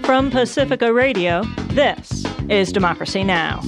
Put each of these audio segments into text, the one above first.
From Pacifica Radio, this is Democracy Now!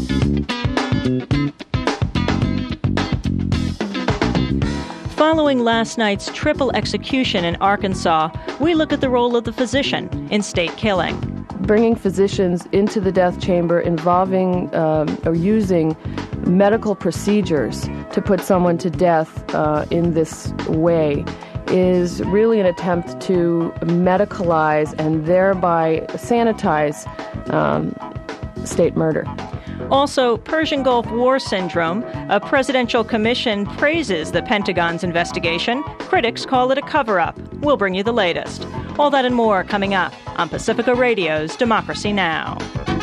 Following last night's triple execution in Arkansas, we look at the role of the physician in state killing. Bringing physicians into the death chamber involving or using medical procedures to put someone to death in this way is really an attempt to medicalize and thereby sanitize state murder. Also, Persian Gulf War syndrome. A presidential commission praises the Pentagon's investigation. Critics call it a cover-up. We'll bring you the latest. All that and more coming up on Pacifica Radio's Democracy Now!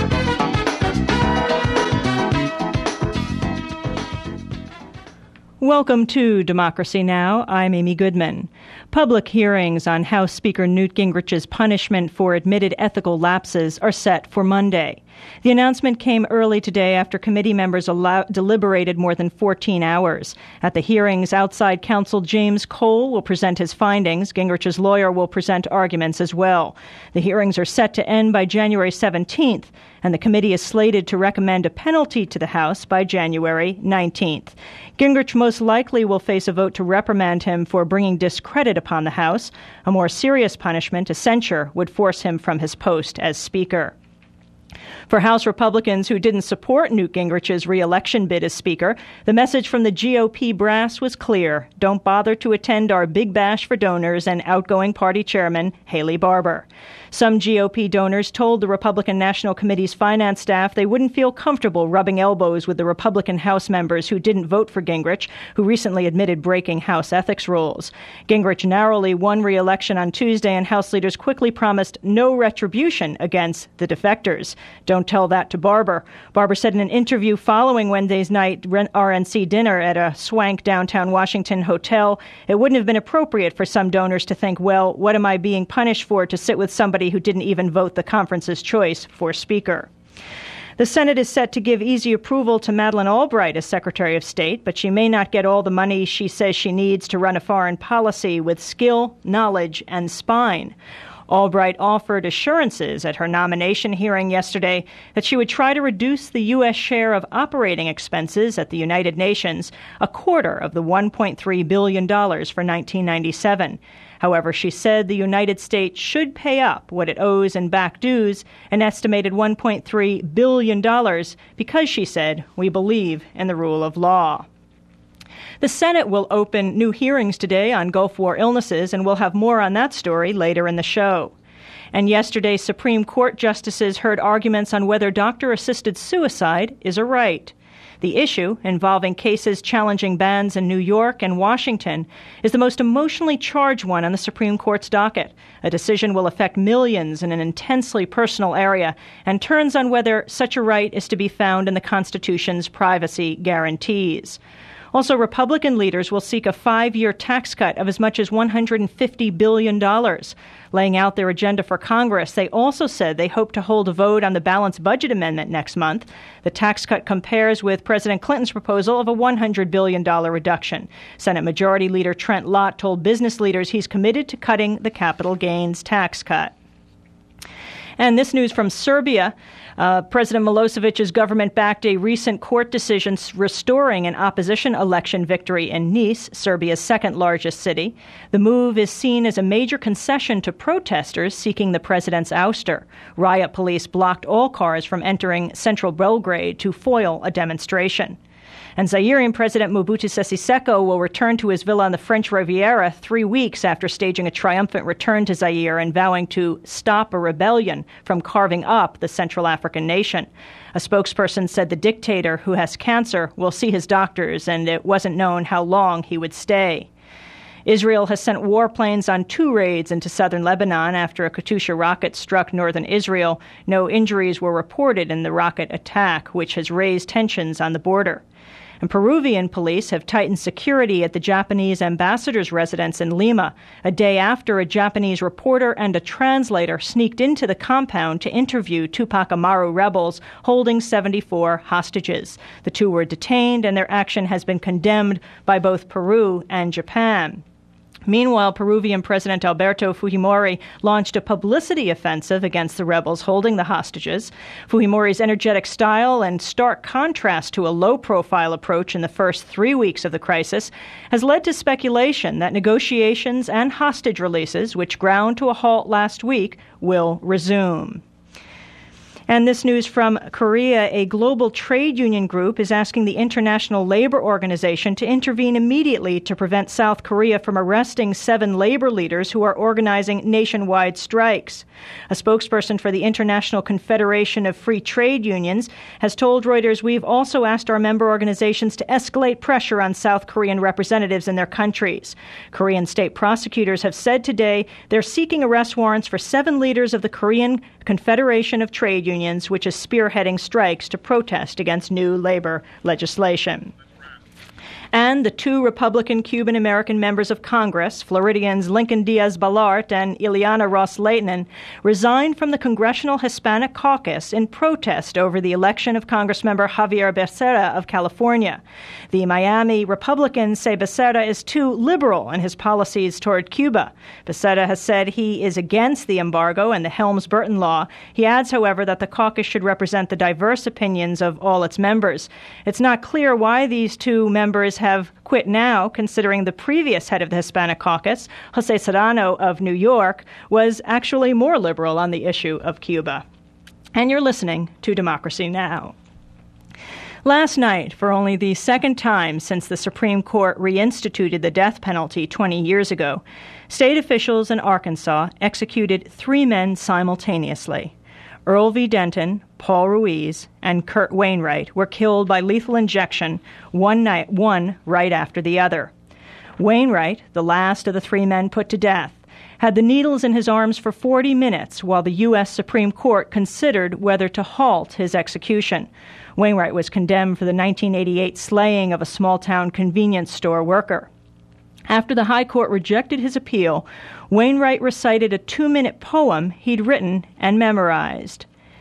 Welcome to Democracy Now! I'm Amy Goodman. Public hearings on House Speaker Newt Gingrich's punishment for admitted ethical lapses are set for Monday. The announcement came early today after committee members deliberated more than 14 hours. At the hearings, outside counsel James Cole will present his findings. Gingrich's lawyer will present arguments as well. The hearings are set to end by January 17th, and the committee is slated to recommend a penalty to the House by January 19th. Gingrich most likely will face a vote to reprimand him for bringing discredit upon the House. A more serious punishment, a censure, would force him from his post as Speaker. For House Republicans who didn't support Newt Gingrich's re-election bid as Speaker, the message from the GOP brass was clear. Don't bother to attend our big bash for donors and outgoing party chairman, Haley Barbour. Some GOP donors told the Republican National Committee's finance staff they wouldn't feel comfortable rubbing elbows with the Republican House members who didn't vote for Gingrich, who recently admitted breaking House ethics rules. Gingrich narrowly won re-election on Tuesday, and House leaders quickly promised no retribution against the defectors. Don't tell that to Barbour. Barbour said in an interview following Wednesday's night RNC dinner at a swank downtown Washington hotel, it wouldn't have been appropriate for some donors to think, well, what am I being punished for to sit with somebody who didn't even vote the conference's choice for Speaker. The Senate is set to give easy approval to Madeleine Albright as Secretary of State, but she may not get all the money she says she needs to run a foreign policy with skill, knowledge, and spine. Albright offered assurances at her nomination hearing yesterday that she would try to reduce the U.S. share of operating expenses at the United Nations, a quarter of the $1.3 billion for 1997. However, she said the United States should pay up what it owes in back dues, an estimated $1.3 billion, because, she said, we believe in the rule of law. The Senate will open new hearings today on Gulf War illnesses, and we'll have more on that story later in the show. And yesterday, Supreme Court justices heard arguments on whether doctor-assisted suicide is a right. The issue, involving cases challenging bans in New York and Washington, is the most emotionally charged one on the Supreme Court's docket. A decision will affect millions in an intensely personal area and turns on whether such a right is to be found in the Constitution's privacy guarantees. Also, Republican leaders will seek a 5-year tax cut of as much as $150 billion. Laying out their agenda for Congress, they also said they hope to hold a vote on the balanced budget amendment next month. The tax cut compares with President Clinton's proposal of a $100 billion reduction. Senate Majority Leader Trent Lott told business leaders he's committed to cutting the capital gains tax cut. And this news from Serbia. President Milosevic's government backed a recent court decision restoring an opposition election victory in Nice, Serbia's second-largest city. The move is seen as a major concession to protesters seeking the president's ouster. Riot police blocked all cars from entering central Belgrade to foil a demonstration. And Zairian President Mobutu Sese Seko will return to his villa on the French Riviera 3 weeks after staging a triumphant return to Zaire and vowing to stop a rebellion from carving up the Central African nation. A spokesperson said the dictator, who has cancer, will see his doctors, and it wasn't known how long he would stay. Israel has sent warplanes on 2 raids into southern Lebanon after a Katyusha rocket struck northern Israel. No injuries were reported in the rocket attack, which has raised tensions on the border. And Peruvian police have tightened security at the Japanese ambassador's residence in Lima, a day after a Japanese reporter and a translator sneaked into the compound to interview Tupac Amaru rebels holding 74 hostages. The 2 were detained, and their action has been condemned by both Peru and Japan. Meanwhile, Peruvian President Alberto Fujimori launched a publicity offensive against the rebels holding the hostages. Fujimori's energetic style and stark contrast to a low-profile approach in the first 3 weeks of the crisis has led to speculation that negotiations and hostage releases, which ground to a halt last week, will resume. And this news from Korea, a global trade union group is asking the International Labor Organization to intervene immediately to prevent South Korea from arresting 7 labor leaders who are organizing nationwide strikes. A spokesperson for the International Confederation of Free Trade Unions has told Reuters, "We've also asked our member organizations to escalate pressure on South Korean representatives in their countries." Korean state prosecutors have said today they're seeking arrest warrants for 7 leaders of the Korean Confederation of Trade Unions, which is spearheading strikes to protest against new labor legislation. And the 2 Republican Cuban-American members of Congress, Floridians Lincoln Diaz-Balart and Ileana Ros-Lehtinen, resigned from the Congressional Hispanic Caucus in protest over the election of Congressmember Javier Becerra of California. The Miami Republicans say Becerra is too liberal in his policies toward Cuba. Becerra has said he is against the embargo and the Helms-Burton law. He adds, however, that the caucus should represent the diverse opinions of all its members. It's not clear why these 2 members have quit now, considering the previous head of the Hispanic Caucus, Jose Serrano of New York, was actually more liberal on the issue of Cuba. And you're listening to Democracy Now! Last night, for only the second time since the Supreme Court reinstituted the death penalty 20 years ago, state officials in Arkansas executed 3 men simultaneously. Earl V. Denton, Paul Ruiz, and Kurt Wainwright were killed by lethal injection one right after the other. Wainwright, the last of the 3 men put to death, had the needles in his arms for 40 minutes while the U.S. Supreme Court considered whether to halt his execution. Wainwright was condemned for the 1988 slaying of a small-town convenience store worker. After the High Court rejected his appeal, Wainwright recited a 2-minute poem he'd written and memorized.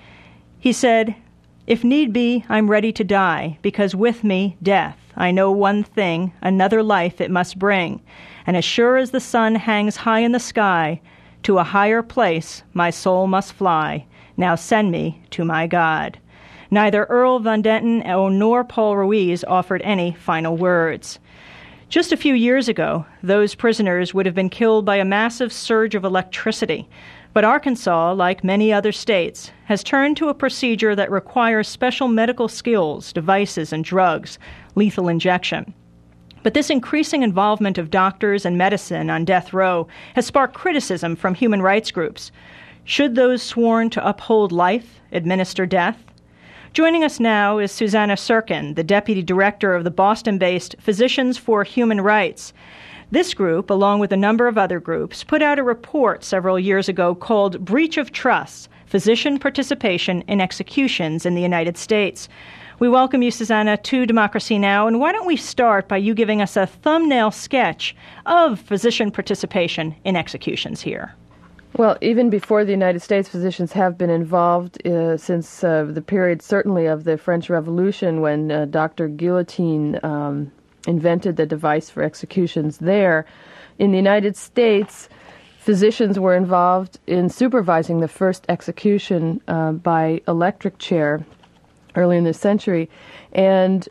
He said, "If need be, I'm ready to die, because with me, death. I know one thing, another life it must bring. And as sure as the sun hangs high in the sky, to a higher place my soul must fly. Now send me to my God." Neither Earl Van Denton nor Paul Ruiz offered any final words. Just a few years ago, those prisoners would have been killed by a massive surge of electricity. But Arkansas, like many other states, has turned to a procedure that requires special medical skills, devices, and drugs, lethal injection. But this increasing involvement of doctors and medicine on death row has sparked criticism from human rights groups. Should those sworn to uphold life administer death? Joining us now is Susanna Sirkin, the Deputy Director of the Boston-based Physicians for Human Rights. This group, along with a number of other groups, put out a report several years ago called Breach of Trust, Physician Participation in Executions in the United States. We welcome you, Susanna, to Democracy Now! And why don't we start by you giving us a thumbnail sketch of physician participation in executions here? Well, even before the United States, physicians have been involved since the period, certainly, of the French Revolution, when Dr. Guillotine invented the device for executions there. In the United States, physicians were involved in supervising the first execution by electric chair early in this century. And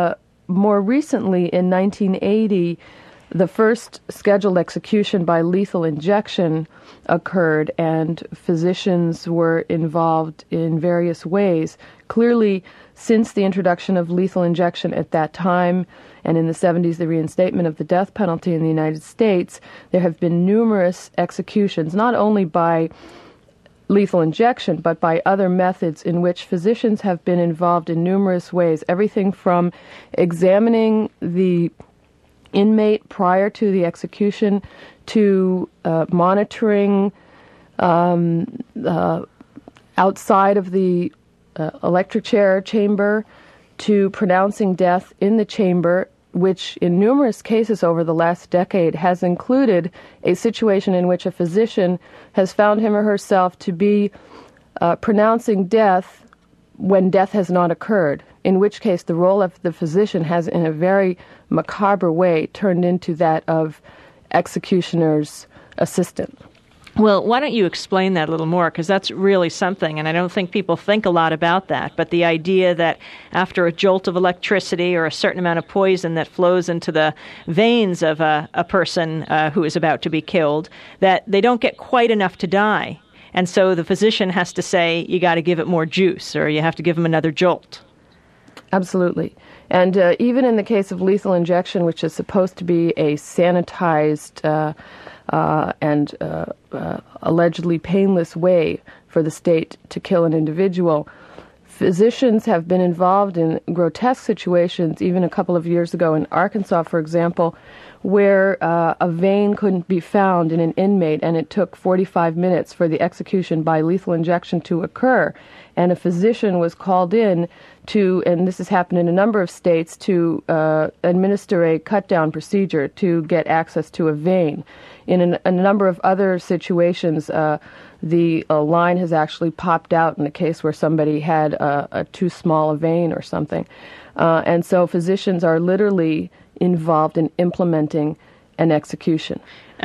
more recently, in 1980, the first scheduled execution by lethal injection occurred, and physicians were involved in various ways. Clearly, since the introduction of lethal injection at that time, and in the 70s, the reinstatement of the death penalty in the United States, there have been numerous executions, not only by lethal injection, but by other methods in which physicians have been involved in numerous ways. Everything from examining the inmate prior to the execution to monitoring outside of the electric chair chamber to pronouncing death in the chamber, which in numerous cases over the last decade has included a situation in which a physician has found him or herself to be pronouncing death when death has not occurred, in which case the role of the physician has, in a very macabre way, turned into that of executioner's assistant. Well, why don't you explain that a little more, because that's really something, and I don't think people think a lot about that, but the idea that after a jolt of electricity or a certain amount of poison that flows into the veins of a person who is about to be killed, that they don't get quite enough to die. And so the physician has to say, you got to give it more juice, or you have to give them another jolt. Absolutely. And even in the case of lethal injection, which is supposed to be a sanitized and allegedly painless way for the state to kill an individual, physicians have been involved in grotesque situations, even a couple of years ago in Arkansas, for example, where a vein couldn't be found in an inmate, and it took 45 minutes for the execution by lethal injection to occur. And a physician was called in to, and this has happened in a number of states, to administer a cut-down procedure to get access to a vein. In a number of other situations, the line has actually popped out in a case where somebody had a too small a vein or something. And so physicians are literally involved in implementing an execution.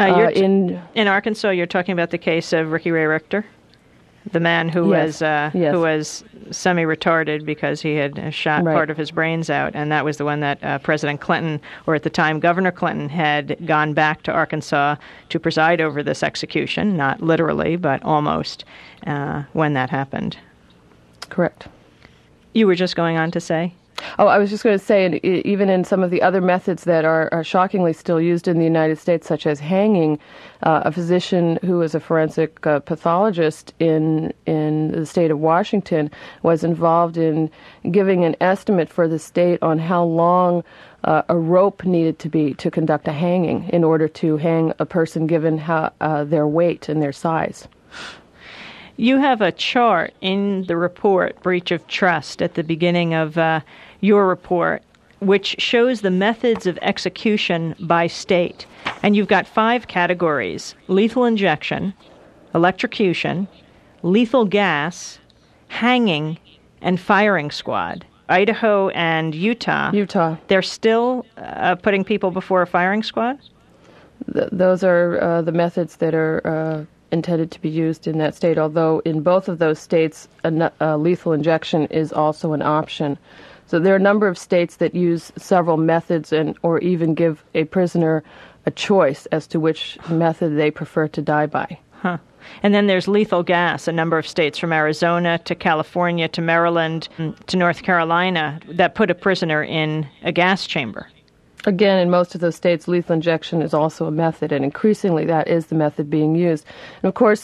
In Arkansas, you're talking about the case of Ricky Ray Richter? The man who was who was semi-retarded because he had shot part of his brains out, and that was the one that President Clinton, or at the time Governor Clinton, had gone back to Arkansas to preside over this execution, not literally, but almost, when that happened. Correct. You were just going on to say? Oh, I was just going to say, even in some of the other methods that are shockingly still used in the United States, such as hanging, a physician who was a forensic pathologist in the state of Washington was involved in giving an estimate for the state on how long a rope needed to be to conduct a hanging in order to hang a person given their weight and their size. You have a chart in the report, Breach of Trust, at the beginning of your report, which shows the methods of execution by state. And you've got 5 categories: lethal injection, electrocution, lethal gas, hanging, and firing squad. Idaho and Utah. They're still putting people before a firing squad? Those are the methods that are intended to be used in that state, although in both of those states, lethal injection is also an option. So there are a number of states that use several methods or even give a prisoner a choice as to which method they prefer to die by. Huh. And then there's lethal gas, a number of states from Arizona to California to Maryland to North Carolina that put a prisoner in a gas chamber. Again, in most of those states, lethal injection is also a method, and increasingly that is the method being used. And of course,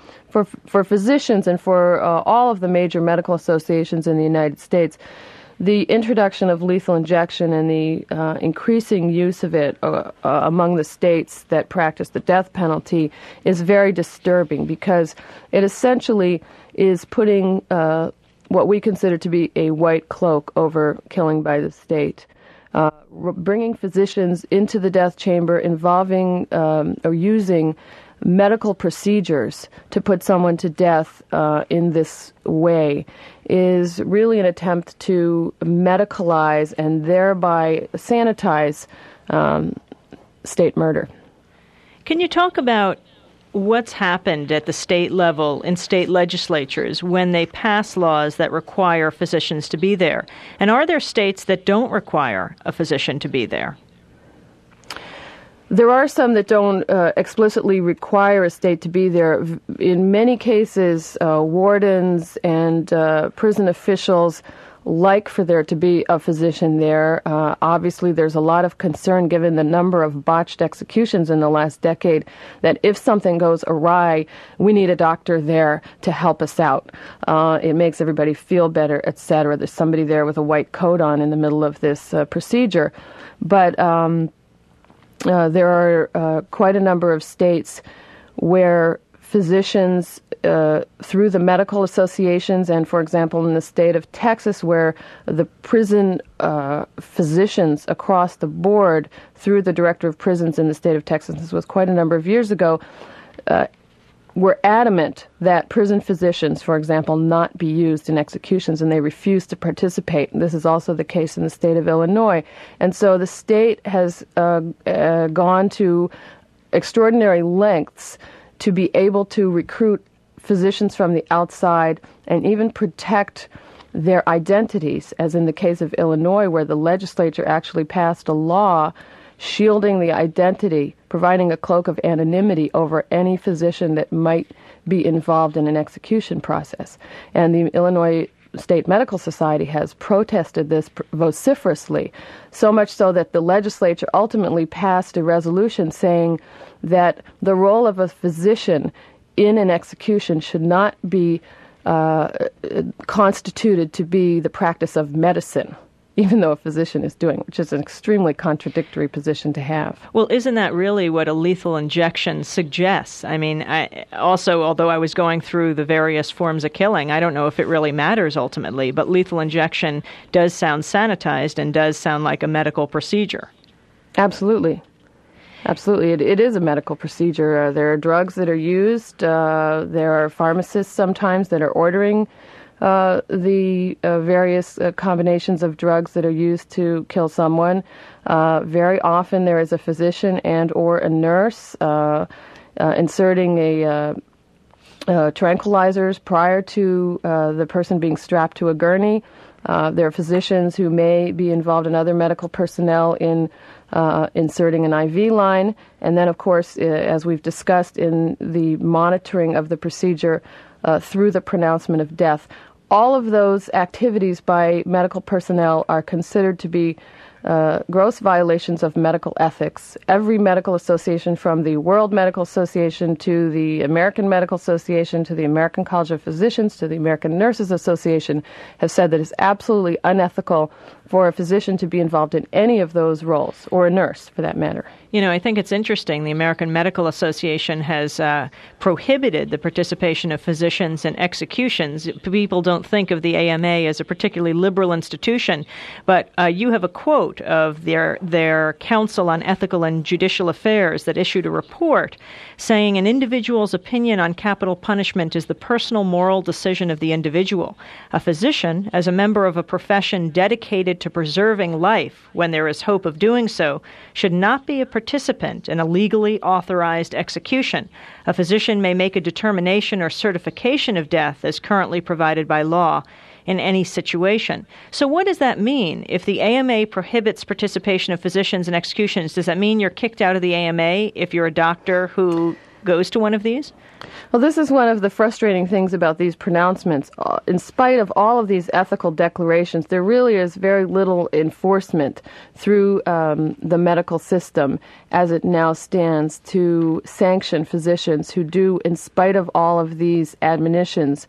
for physicians and for all of the major medical associations in the United States, the introduction of lethal injection and the increasing use of it among the states that practice the death penalty is very disturbing, because it essentially is putting what we consider to be a white cloak over killing by the state. Bringing physicians into the death chamber, involving or using medical procedures to put someone to death in this way is really an attempt to medicalize and thereby sanitize state murder. Can you talk about what's happened at the state level in state legislatures when they pass laws that require physicians to be there? And are there states that don't require a physician to be there? There are some that don't explicitly require a state to be there. In many cases, wardens and prison officials like for there to be a physician there. Obviously, there's a lot of concern, given the number of botched executions in the last decade, that if something goes awry, we need a doctor there to help us out. It makes everybody feel better, etc. There's somebody there with a white coat on in the middle of this procedure. But there are quite a number of states where physicians, through the medical associations, and, for example, in the state of Texas, where the prison physicians across the board, through the director of prisons in the state of Texas, this was quite a number of years ago, were adamant that prison physicians, for example, not be used in executions, and they refused to participate. This is also the case in the state of Illinois. And so the state has gone to extraordinary lengths to be able to recruit physicians from the outside and even protect their identities, as in the case of Illinois, where the legislature actually passed a law shielding the identity, providing a cloak of anonymity over any physician that might be involved in an execution process. And the Illinois State Medical Society has protested this vociferously, so much so that the legislature ultimately passed a resolution saying that the role of a physician in an execution should not be constituted to be the practice of medicine, even though a physician is doing, which is an extremely contradictory position to have. Well, isn't that really what a lethal injection suggests? I mean, although I was going through the various forms of killing, I don't know if it really matters ultimately, but lethal injection does sound sanitized and does sound like a medical procedure. Absolutely. Absolutely. It is a medical procedure. There are drugs that are used. There are pharmacists sometimes that are ordering the various combinations of drugs that are used to kill someone. Very often there is a physician and or a nurse inserting tranquilizers prior to the person being strapped to a gurney. There are physicians who may be involved in other medical personnel in inserting an IV line. And then, of course, as we've discussed, in the monitoring of the procedure through the pronouncement of death. All of those activities by medical personnel are considered to be gross violations of medical ethics. Every medical association, from the World Medical Association to the American Medical Association to the American College of Physicians to the American Nurses Association, have said that it's absolutely unethical for a physician to be involved in any of those roles, or a nurse for that matter. You know, I think it's interesting. The American Medical Association has prohibited the participation of physicians in executions. People don't think of the AMA as a particularly liberal institution, but you have a quote of their Council on Ethical and Judicial Affairs that issued a report saying an individual's opinion on capital punishment is the personal moral decision of the individual. A physician, as a member of a profession dedicated to preserving life when there is hope of doing so, should not be a participant in a legally authorized execution. A physician may make a determination or certification of death as currently provided by law in any situation. So what does that mean? If the AMA prohibits participation of physicians in executions, does that mean you're kicked out of the AMA if you're a doctor who goes to one of these? Well, this is one of the frustrating things about these pronouncements. In spite of all of these ethical declarations, there really is very little enforcement through the medical system as it now stands to sanction physicians who do, in spite of all of these admonitions,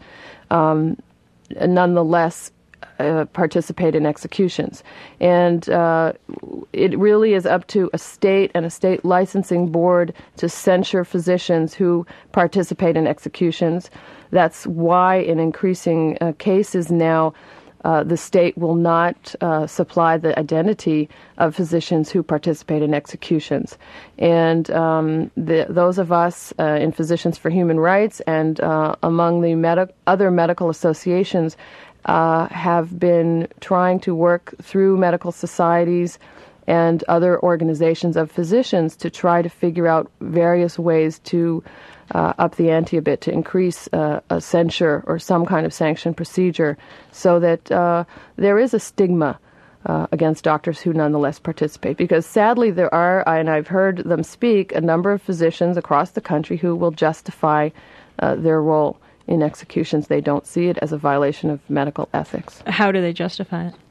nonetheless participate in executions. And it really is up to a state and a state licensing board to censure physicians who participate in executions. That's why in increasing cases now, the state will not supply the identity of physicians who participate in executions. And those of us in Physicians for Human Rights and among the other medical associations have been trying to work through medical societies and other organizations of physicians to try to figure out various ways to up the ante a bit, to increase a censure or some kind of sanction procedure so that there is a stigma against doctors who nonetheless participate. Because sadly there are, and I've heard them speak, a number of physicians across the country who will justify their role in executions. They don't see it as a violation of medical ethics. How do they justify it?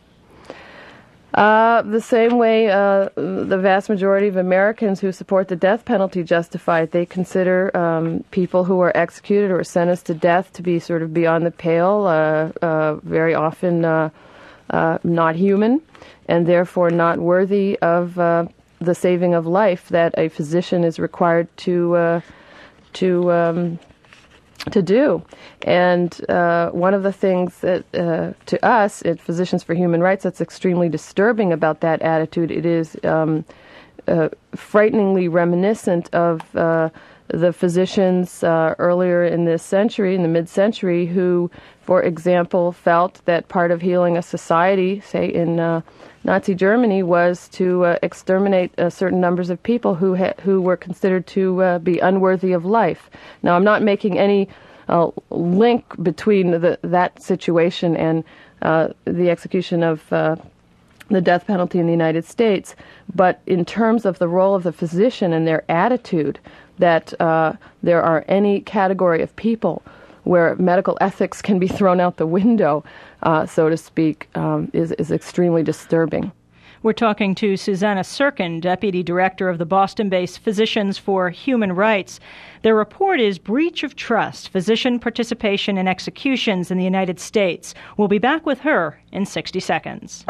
The same way the vast majority of Americans who support the death penalty justify it. They consider people who are executed or sentenced to death to be sort of beyond the pale, very often not human, and therefore not worthy of the saving of life that a physician is required to do. And one of the things that, to us at Physicians for Human Rights, that's extremely disturbing about that attitude, it is frighteningly reminiscent of the physicians earlier in this century, in the mid-century, who, for example, felt that part of healing a society, say in Nazi Germany, was to exterminate certain numbers of people who were considered to be unworthy of life. Now, I'm not making any link between that situation and the execution of the death penalty in the United States, but in terms of the role of the physician and their attitude that there are any category of people where medical ethics can be thrown out the window, so to speak, is extremely disturbing. We're talking to Susanna Sirkin, Deputy Director of the Boston-based Physicians for Human Rights. Their report is Breach of Trust, Physician Participation in Executions in the United States. We'll be back with her in 60 seconds.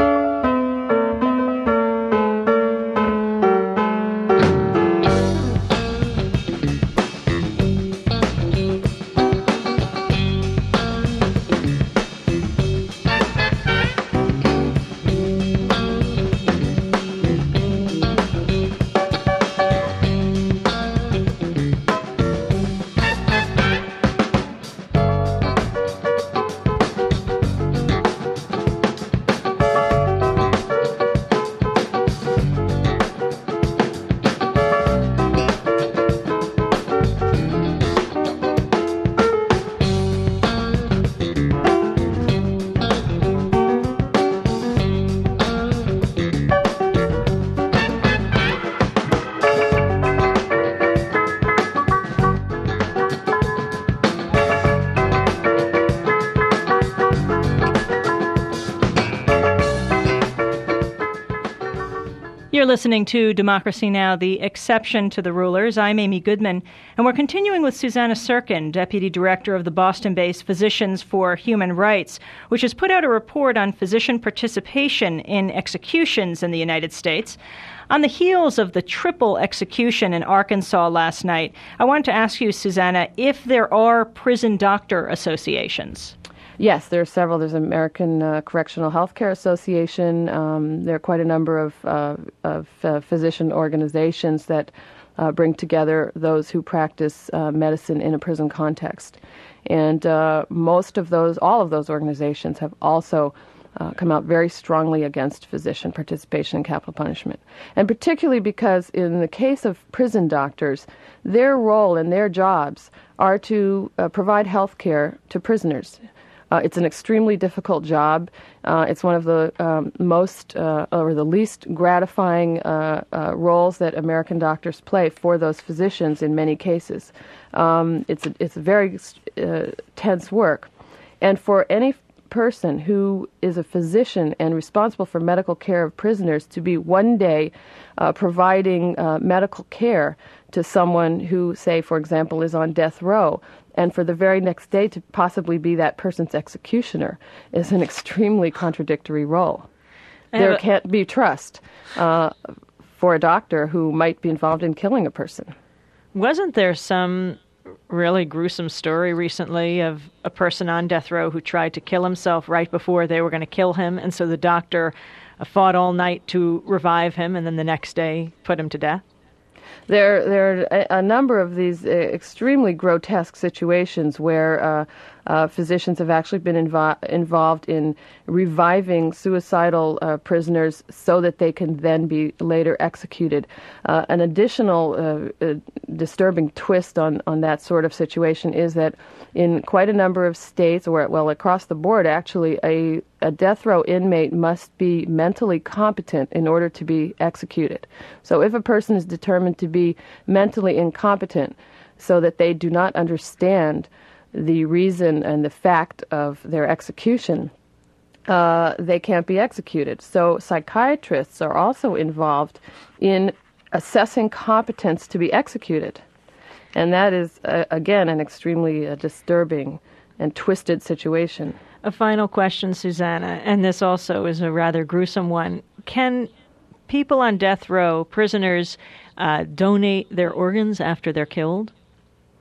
You're listening to Democracy Now!, the exception to the rulers. I'm Amy Goodman, and we're continuing with Susanna Sirkin, Deputy Director of the Boston-based Physicians for Human Rights, which has put out a report on physician participation in executions in the United States. On the heels of the triple execution in Arkansas last night, I wanted to ask you, Susanna, if there are prison doctor associations. Yes, there are several. There's an American Correctional Healthcare Association. There are quite a number of physician organizations that bring together those who practice medicine in a prison context. And most of those, all of those organizations have also come out very strongly against physician participation in capital punishment. And particularly because in the case of prison doctors, their role and their jobs are to provide health care to prisoners. It's an extremely difficult job. It's one of the most or the least gratifying roles that American doctors play for those physicians in many cases. It's very tense work. And for any person who is a physician and responsible for medical care of prisoners to be one day providing medical care to someone who, say, for example, is on death row, and for the very next day to possibly be that person's executioner is an extremely contradictory role. There can't be trust for a doctor who might be involved in killing a person. Wasn't there some really gruesome story recently of a person on death row who tried to kill himself right before they were going to kill him, and so the doctor fought all night to revive him and then the next day put him to death? There are a number of these extremely grotesque situations where physicians have actually been involved in reviving suicidal prisoners so that they can then be later executed. An additional disturbing twist on that sort of situation is that in quite a number of states, or well, across the board actually, a death row inmate must be mentally competent in order to be executed. So if a person is determined to be mentally incompetent so that they do not understand the reason and the fact of their execution, they can't be executed. So psychiatrists are also involved in assessing competence to be executed. And that is, again, an extremely disturbing and twisted situation. A final question, Susanna, and this also is a rather gruesome one. Can people on death row, prisoners, donate their organs after they're killed?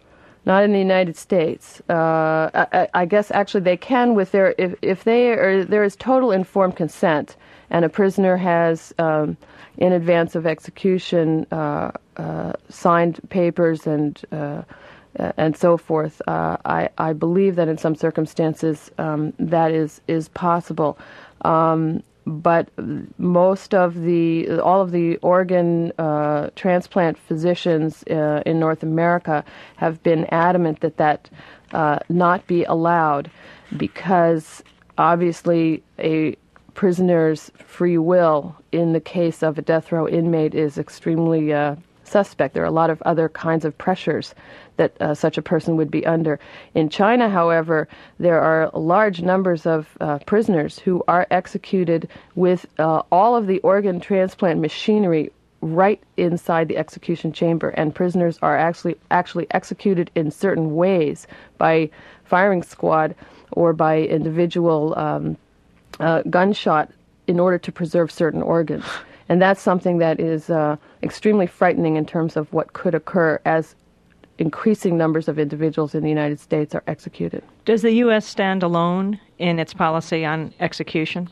Not in the United States. I guess actually they can with their if there is total informed consent and a prisoner has in advance of execution signed papers and so forth. I believe that in some circumstances that is possible. But all of the organ transplant physicians in North America have been adamant that not be allowed, because obviously a prisoner's free will in the case of a death row inmate is extremely suspect. There are a lot of other kinds of pressures that such a person would be under. In China, however, there are large numbers of prisoners who are executed with all of the organ transplant machinery right inside the execution chamber, and prisoners are actually executed in certain ways by firing squad or by individual gunshot in order to preserve certain organs. And that's something that is extremely frightening in terms of what could occur as increasing numbers of individuals in the United States are executed. Does the U.S. stand alone in its policy on execution?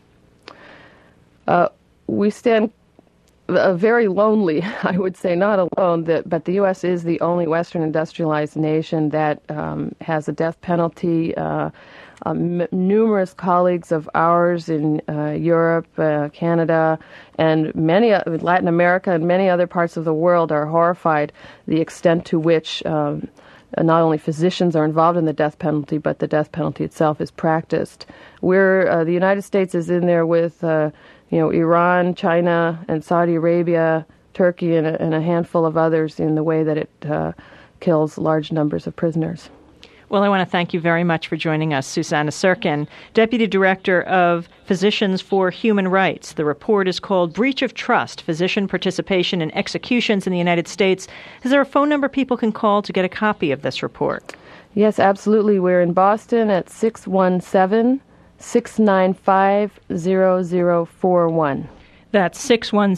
We stand very lonely, I would say, not alone, but the U.S. is the only Western industrialized nation that has a death penalty. Numerous colleagues of ours in Europe, Canada, and Latin America and many other parts of the world are horrified the extent to which not only physicians are involved in the death penalty, but the death penalty itself is practiced. The United States is in there with Iran, China, and Saudi Arabia, Turkey, and a handful of others in the way that it kills large numbers of prisoners. Well, I want to thank you very much for joining us, Susanna Sirkin, Deputy Director of Physicians for Human Rights. The report is called Breach of Trust, Physician Participation in Executions in the United States. Is there a phone number people can call to get a copy of this report? Yes, absolutely. We're in Boston at 617-695-0041. That's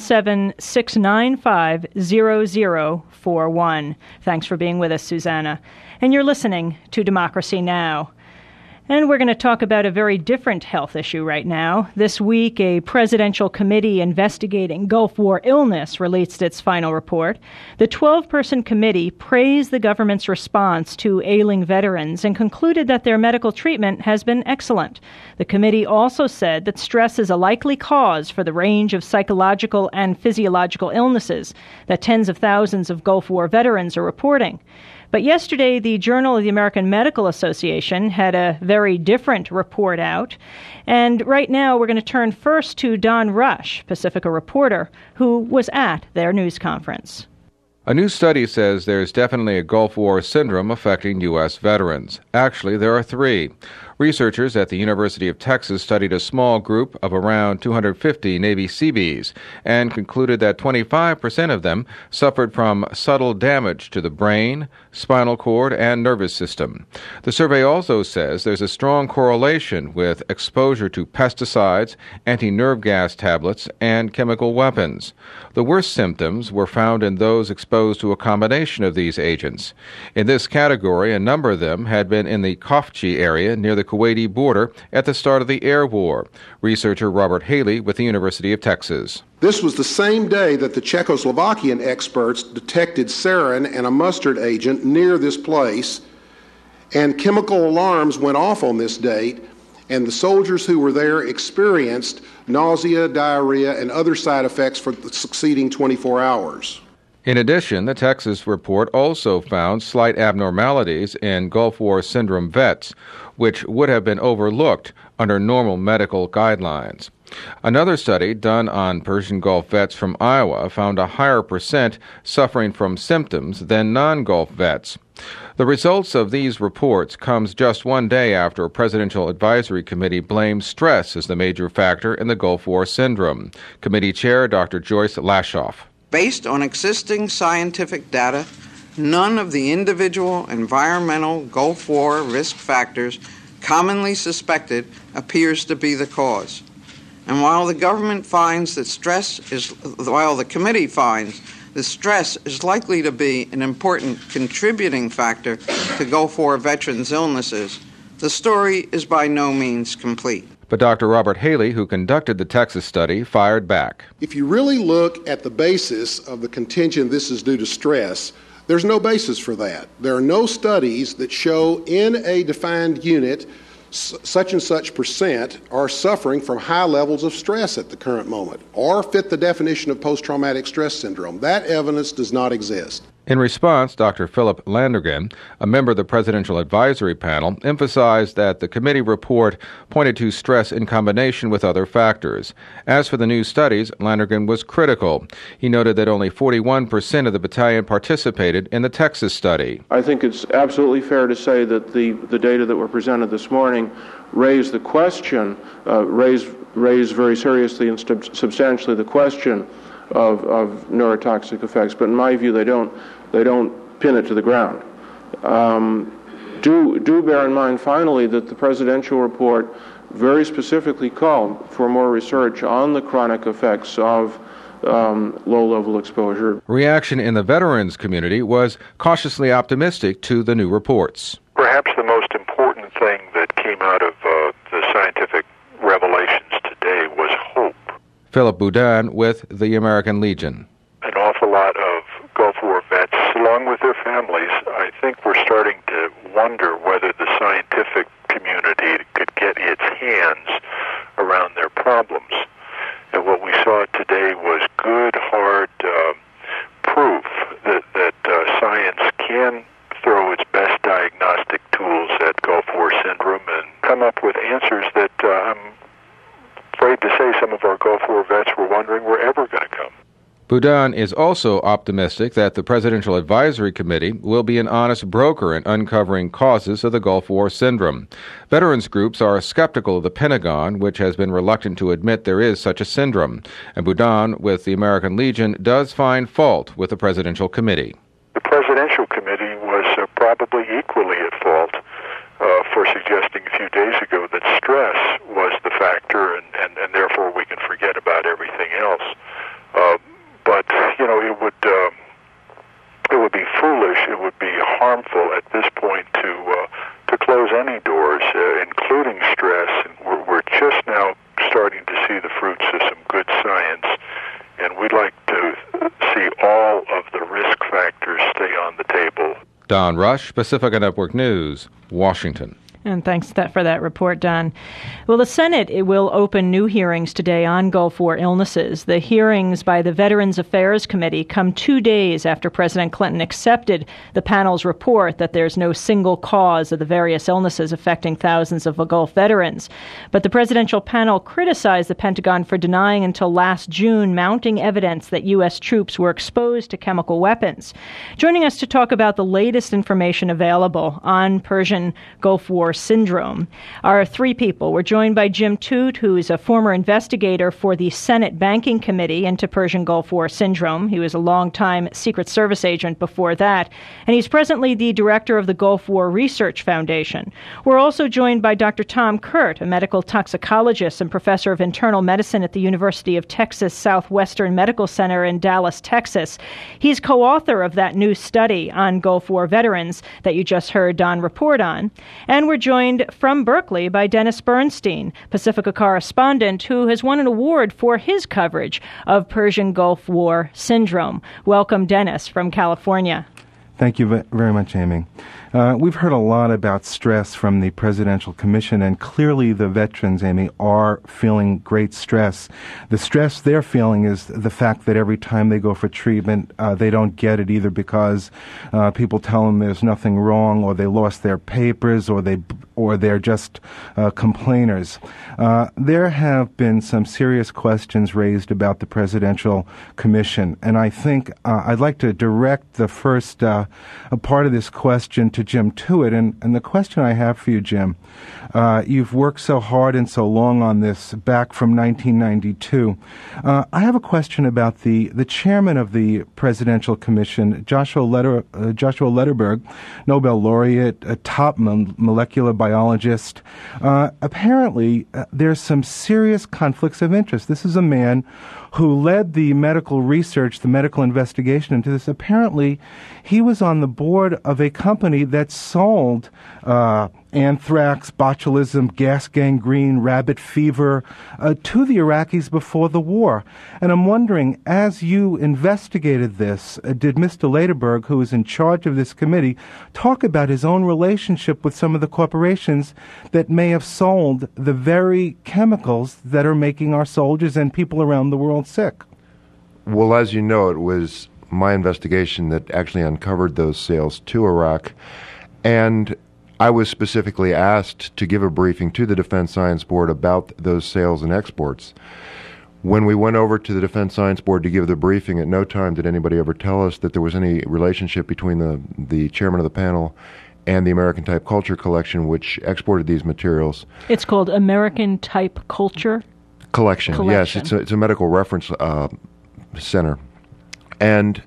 617-695-0041. Thanks for being with us, Susanna. And you're listening to Democracy Now! And we're going to talk about a very different health issue right now. This week, a presidential committee investigating Gulf War illness released its final report. The 12-person committee praised the government's response to ailing veterans and concluded that their medical treatment has been excellent. The committee also said that stress is a likely cause for the range of psychological and physiological illnesses that tens of thousands of Gulf War veterans are reporting. But yesterday, the Journal of the American Medical Association had a very different report out. And right now, we're going to turn first to Don Rush, Pacifica reporter, who was at their news conference. A new study says there's definitely a Gulf War syndrome affecting U.S. veterans. Actually, there are 3. Researchers at the University of Texas studied a small group of around 250 Navy Seabees and concluded that 25% of them suffered from subtle damage to the brain, spinal cord, and nervous system. The survey also says there's a strong correlation with exposure to pesticides, anti-nerve gas tablets, and chemical weapons. The worst symptoms were found in those exposed to a combination of these agents. In this category, a number of them had been in the Khafji area near the Kuwaiti border at the start of the air war. Researcher Robert Haley with the University of Texas. This was the same day that the Czechoslovakian experts detected sarin and a mustard agent near this place, and chemical alarms went off on this date, and the soldiers who were there experienced nausea, diarrhea, and other side effects for the succeeding 24 hours. In addition, the Texas report also found slight abnormalities in Gulf War syndrome vets, which would have been overlooked under normal medical guidelines. Another study done on Persian Gulf vets from Iowa found a higher percent suffering from symptoms than non-Gulf vets. The results of these reports comes just one day after a presidential advisory committee blamed stress as the major factor in the Gulf War syndrome. Committee Chair Dr. Joyce Lashoff. Based on existing scientific data, none of the individual environmental Gulf War risk factors commonly suspected appears to be the cause. And while the committee finds the stress is likely to be an important contributing factor to Gulf War veterans' illnesses, the story is by no means complete. But Dr. Robert Haley, who conducted the Texas study, fired back. If you really look at the basis of the contention this is due to stress, there's no basis for that. There are no studies that show in a defined unit such and such percent are suffering from high levels of stress at the current moment or fit the definition of post-traumatic stress syndrome. That evidence does not exist. In response, Dr. Philip Landrigan, a member of the Presidential Advisory Panel, emphasized that the committee report pointed to stress in combination with other factors. As for the new studies, Landrigan was critical. He noted that only 41% of the battalion participated in the Texas study. I think it's absolutely fair to say that the data that were presented this morning raised the question, raised very seriously and substantially the question of neurotoxic effects, but in my view, they don't pin it to the ground. Do bear in mind, finally, that the presidential report very specifically called for more research on the chronic effects of low-level exposure. Reaction in the veterans community was cautiously optimistic to the new reports. Perhaps the most important thing that came out of the scientific revelations today was hope. Philip Boudin with the American Legion. An awful lot of Gulf War vets, along with their families, I think we're starting to wonder whether the scientific community could get its hands around their problems. And what we saw today was good, hard proof that science can throw its best diagnostic tools at Gulf War syndrome and come up with answers that I'm afraid to say some of our Gulf War vets were wondering were ever going to come. Boudin is also optimistic that the Presidential Advisory Committee will be an honest broker in uncovering causes of the Gulf War syndrome. Veterans groups are skeptical of the Pentagon, which has been reluctant to admit there is such a syndrome. And Boudin, with the American Legion, does find fault with the Presidential Committee. The Presidential Committee was probably equally at fault for suggesting a few days ago that stress was the factor and therefore we can forget about everything else. But, it would be foolish, it would be harmful at this point to close any doors, including stress. And we're just now starting to see the fruits of some good science, and we'd like to see all of the risk factors stay on the table. Don Rush, Pacifica Network News, Washington. And thanks for that report, Don. Well, the Senate will open new hearings today on Gulf War illnesses. The hearings by the Veterans Affairs Committee come 2 days after President Clinton accepted the panel's report that there's no single cause of the various illnesses affecting thousands of Gulf veterans. But the presidential panel criticized the Pentagon for denying until last June mounting evidence that U.S. troops were exposed to chemical weapons. Joining us to talk about the latest information available on Persian Gulf War syndrome are three people. We're joined by Jim Toot, who is a former investigator for the Senate Banking Committee into Persian Gulf War syndrome. He was a longtime Secret Service agent before that, and he's presently the director of the Gulf War Research Foundation. We're also joined by Dr. Tom Kurt, a medical toxicologist and professor of internal medicine at the University of Texas Southwestern Medical Center in Dallas, Texas. He's co-author of that new study on Gulf War veterans that you just heard Don report on. And we're joined from Berkeley by Dennis Bernstein, Pacifica correspondent who has won an award for his coverage of Persian Gulf War syndrome. Welcome, Dennis, from California. Thank you very much, Amy. We've heard a lot about stress from the Presidential Commission, and clearly the veterans, Amy, are feeling great stress. The stress they're feeling is the fact that every time they go for treatment, they don't get it, either because people tell them there's nothing wrong, or they lost their papers, or they're just complainers. There have been some serious questions raised about the Presidential Commission, and I think I'd like to direct the first part of this question to Jim Toot. And the question I have for you, Jim, you've worked so hard and so long on this back from 1992. I have a question about the chairman of the Presidential Commission, Joshua Lederberg, Nobel laureate, a top molecular biologist. Apparently, there's some serious conflicts of interest. This is a man who led the medical research, the medical investigation into this. Apparently, he was on the board of a company that sold anthrax, botulism, gas gangrene, rabbit fever to the Iraqis before the war. And I'm wondering, as you investigated this, did Mr. Lederberg, who is in charge of this committee, talk about his own relationship with some of the corporations that may have sold the very chemicals that are making our soldiers and people around the world sick? Well, as you know, it was my investigation that actually uncovered those sales to Iraq. And I was specifically asked to give a briefing to the Defense Science Board about those sales and exports. When we went over to the Defense Science Board to give the briefing, at no time did anybody ever tell us that there was any relationship between the chairman of the panel and the American Type Culture Collection, which exported these materials. It's called American Type Culture Collection. Yes, it's a medical reference center. And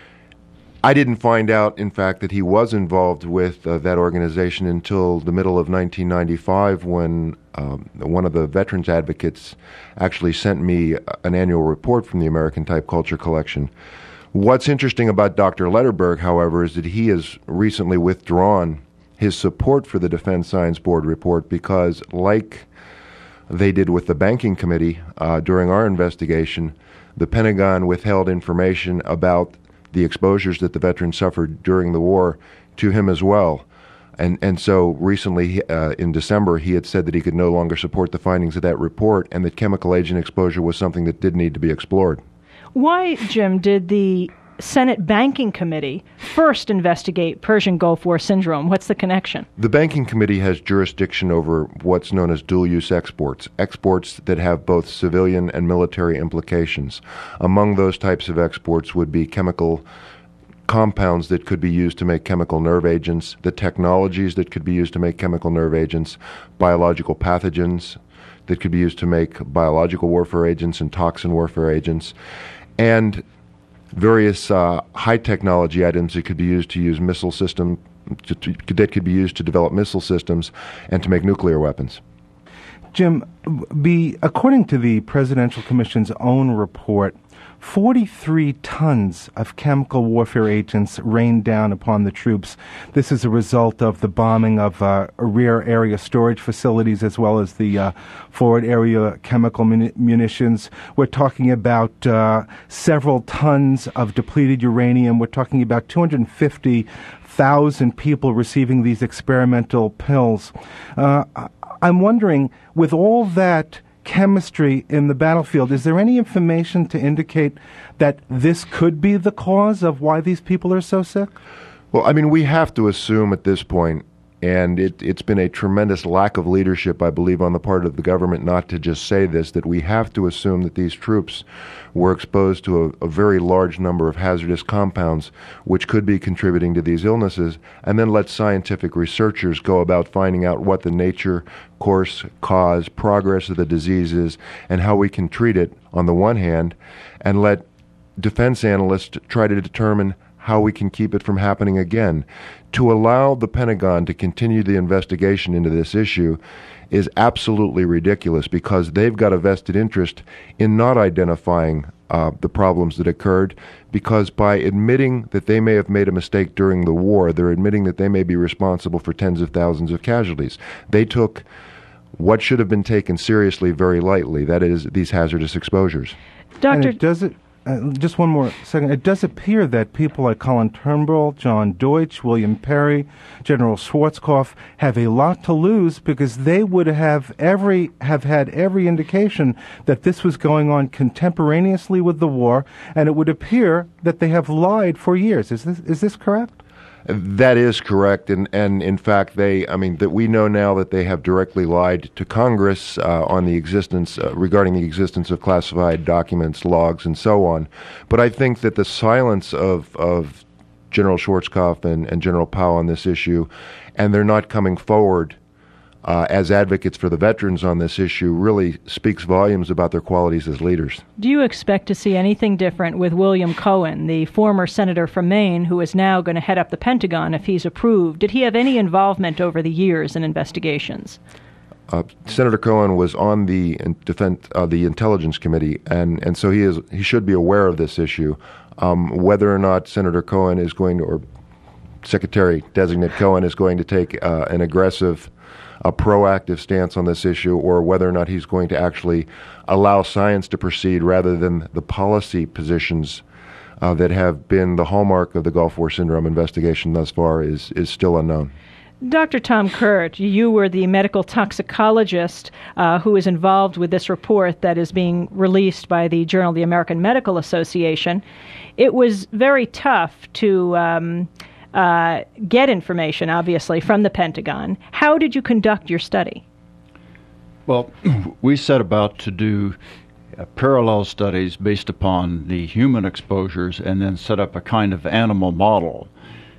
I didn't find out, in fact, that he was involved with that organization until the middle of 1995 when one of the veterans advocates actually sent me an annual report from the American Type Culture Collection. What's interesting about Dr. Lederberg, however, is that he has recently withdrawn his support for the Defense Science Board report because, like they did with the Banking Committee during our investigation, the Pentagon withheld information about the exposures that the veteran suffered during the war to him as well. And so recently, in December, he had said that he could no longer support the findings of that report and that chemical agent exposure was something that did need to be explored. Why, Jim, did the Senate Banking Committee first investigate Persian Gulf War syndrome? What's the connection? The Banking Committee has jurisdiction over what's known as dual-use exports that have both civilian and military implications. Among those types of exports would be chemical compounds that could be used to make chemical nerve agents, the technologies that could be used to make chemical nerve agents, biological pathogens that could be used to make biological warfare agents and toxin warfare agents, and various high technology items that could be used to use missile system that could be used to develop missile systems and to make nuclear weapons. Jim, according to the Presidential Commission's own report, 43 tons of chemical warfare agents rained down upon the troops. This is a result of the bombing of rear area storage facilities as well as the forward area chemical munitions. We're talking about several tons of depleted uranium. We're talking about 250,000 people receiving these experimental pills. I'm wondering, with all that chemistry in the battlefield, is there any information to indicate that this could be the cause of why these people are so sick? Well, I mean, we have to assume at this point, and it's been a tremendous lack of leadership, I believe, on the part of the government not to just say this, that we have to assume that these troops were exposed to a very large number of hazardous compounds which could be contributing to these illnesses, and then let scientific researchers go about finding out what the nature, course, cause, progress of the disease is, and how we can treat it on the one hand, and let defense analysts try to determine how we can keep it from happening again. To allow the Pentagon to continue the investigation into this issue is absolutely ridiculous because they've got a vested interest in not identifying the problems that occurred, because by admitting that they may have made a mistake during the war, they're admitting that they may be responsible for tens of thousands of casualties. They took what should have been taken seriously very lightly, that is, these hazardous exposures. Doctor, just one more second. It does appear that people like Colin Turnbull, John Deutsch, William Perry, General Schwarzkopf have a lot to lose because they would have had every indication that this was going on contemporaneously with the war, and it would appear that they have lied for years. Is this correct? That is correct, and in fact, that we know now that they have directly lied to Congress on the existence, regarding the existence of classified documents, logs, and so on. But I think that the silence of General Schwarzkopf and General Powell on this issue, and they're not coming forward as advocates for the veterans on this issue, really speaks volumes about their qualities as leaders. Do you expect to see anything different with William Cohen, the former senator from Maine, who is now going to head up the Pentagon if he's approved? Did he have any involvement over the years in investigations? Senator Cohen was on the Intelligence Committee, and so he should be aware of this issue. Whether or not Senator Cohen is going to, or Secretary-designate Cohen is going to take an aggressive, proactive stance on this issue, or whether or not he's going to actually allow science to proceed rather than the policy positions that have been the hallmark of the Gulf War Syndrome investigation thus far is still unknown. Dr. Tom Kurt, you were the medical toxicologist who is involved with this report that is being released by the Journal of the American Medical Association. It was very tough to get information, obviously, from the Pentagon. How did you conduct your study? Well, we set about to do parallel studies based upon the human exposures and then set up a kind of animal model.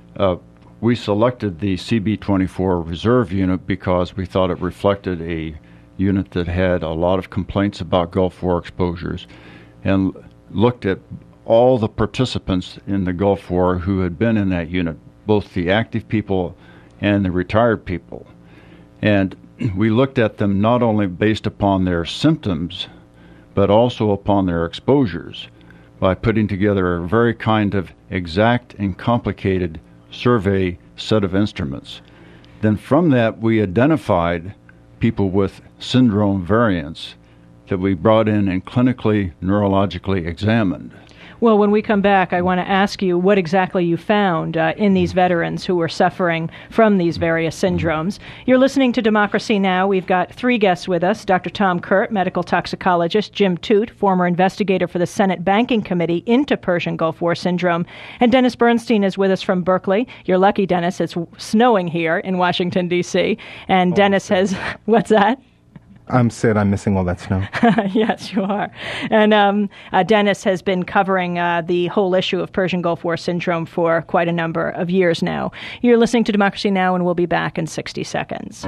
We selected the CB-24 reserve unit because we thought it reflected a unit that had a lot of complaints about Gulf War exposures, and looked at all the participants in the Gulf War who had been in that unit, both the active people and the retired people. And we looked at them not only based upon their symptoms, but also upon their exposures, by putting together a very kind of exact and complicated survey set of instruments. Then from that, we identified people with syndrome variants that we brought in and clinically, neurologically examined. Well, when we come back, I want to ask you what exactly you found in these veterans who were suffering from these various syndromes. You're listening to Democracy Now! We've got three guests with us: Dr. Tom Kurt, medical toxicologist; Jim Toot, former investigator for the Senate Banking Committee into Persian Gulf War Syndrome; and Dennis Bernstein is with us from Berkeley. You're lucky, Dennis. It's snowing here in Washington, D.C., and Dennis has... What's that? I'm sad I'm missing all that snow. Yes, you are. And Dennis has been covering the whole issue of Persian Gulf War Syndrome for quite a number of years now. You're listening to Democracy Now!, and we'll be back in 60 seconds.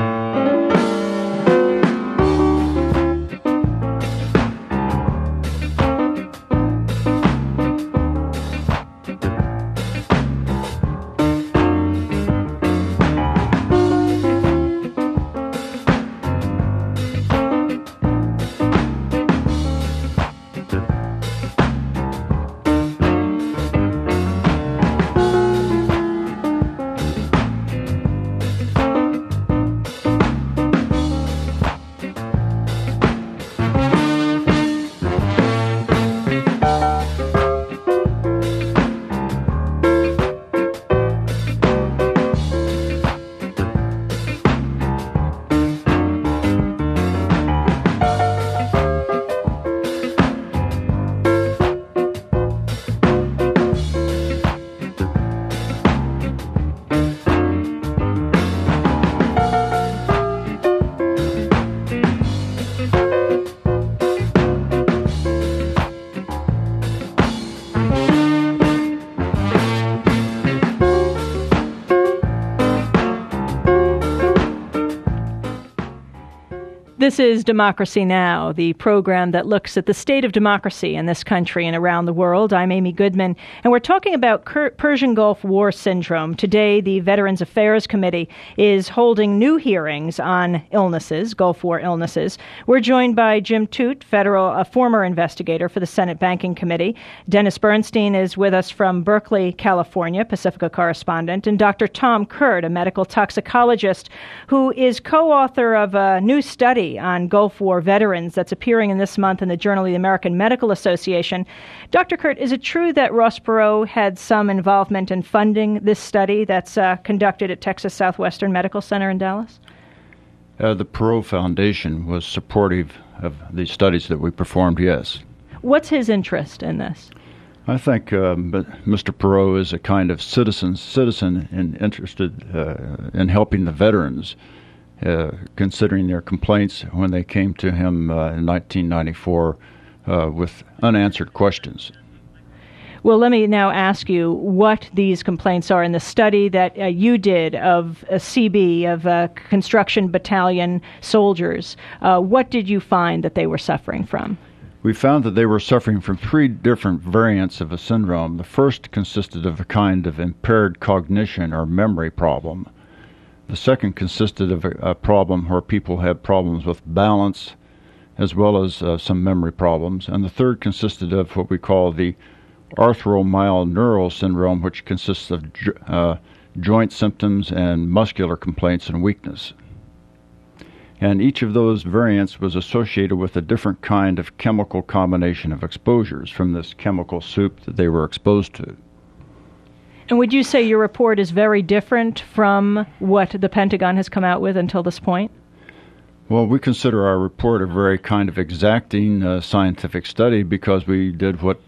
This is Democracy Now!, the program that looks at the state of democracy in this country and around the world. I'm Amy Goodman, and we're talking about Persian Gulf War Syndrome. Today, the Veterans Affairs Committee is holding new hearings on illnesses, Gulf War illnesses. We're joined by Jim Toot, a former investigator for the Senate Banking Committee. Dennis Bernstein is with us from Berkeley, California, Pacifica correspondent, and Dr. Tom Kurt, a medical toxicologist who is co-author of a new study on Gulf War veterans that's appearing in this month in the Journal of the American Medical Association. Dr. Kurt, is it true that Ross Perot had some involvement in funding this study that's conducted at Texas Southwestern Medical Center in Dallas? The Perot Foundation was supportive of the studies that we performed, yes. What's his interest in this? I think Mr. Perot is a kind of citizen and interested in helping the veterans, considering their complaints when they came to him in 1994 with unanswered questions. Well, let me now ask you what these complaints are in the study that you did of a CB, of construction battalion soldiers. What did you find that they were suffering from? We found that they were suffering from three different variants of a syndrome. The first consisted of a kind of impaired cognition or memory problem. The second consisted of a problem where people had problems with balance as well as some memory problems. And the third consisted of what we call the arthromyoneural syndrome, which consists of joint symptoms and muscular complaints and weakness. And each of those variants was associated with a different kind of chemical combination of exposures from this chemical soup that they were exposed to. And would you say your report is very different from what the Pentagon has come out with until this point? Well, we consider our report a very kind of exacting scientific study because we did what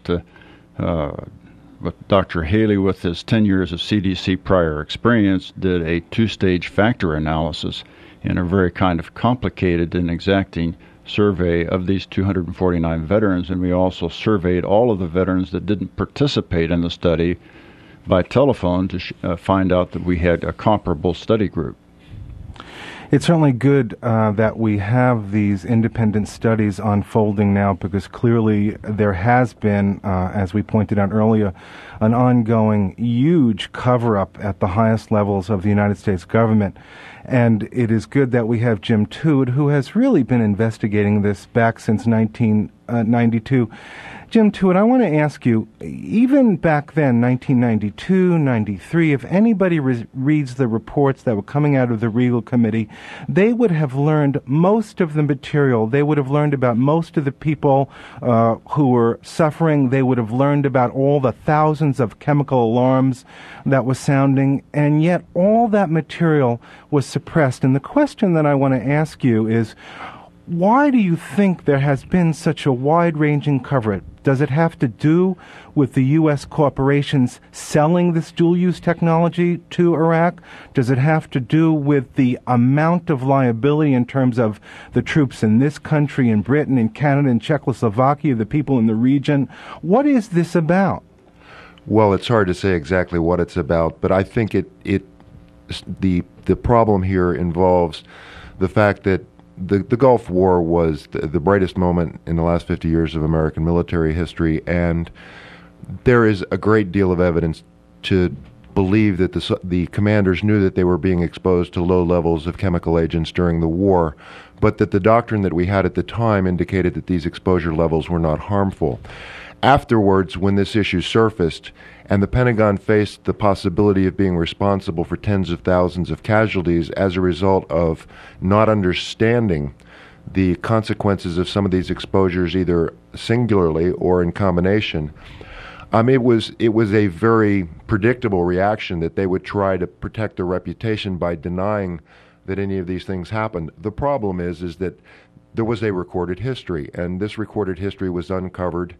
Dr. Haley, with his 10 years of CDC prior experience, did a two-stage factor analysis in a very kind of complicated and exacting survey of these 249 veterans, and we also surveyed all of the veterans that didn't participate in the study by telephone to find out that we had a comparable study group. It's certainly good that we have these independent studies unfolding now, because clearly there has been, as we pointed out earlier, an ongoing huge cover-up at the highest levels of the United States government. And it is good that we have Jim Tude, who has really been investigating this back since 1992. Jim Tude, I want to ask you, even back then, 1992, 93, if anybody reads the reports that were coming out of the Regal Committee, they would have learned most of the material. They would have learned about most of the people who were suffering. They would have learned about all the thousands of chemical alarms that were sounding, and yet all that material was suppressed. And the question that I want to ask you is, why do you think there has been such a wide-ranging coverage? Does it have to do with the U.S. corporations selling this dual-use technology to Iraq? Does it have to do with the amount of liability in terms of the troops in this country, in Britain, in Canada, in Czechoslovakia, the people in the region? What is this about? Well, it's hard to say exactly what it's about, but I think the problem here involves the fact that the Gulf War was the brightest moment in the last 50 years of American military history, and there is a great deal of evidence to believe that the commanders knew that they were being exposed to low levels of chemical agents during the war, but that the doctrine that we had at the time indicated that these exposure levels were not harmful. Afterwards, when this issue surfaced, and the Pentagon faced the possibility of being responsible for tens of thousands of casualties as a result of not understanding the consequences of some of these exposures, either singularly or in combination, it was a very predictable reaction that they would try to protect their reputation by denying that any of these things happened. The problem is that there was a recorded history, and this recorded history was uncovered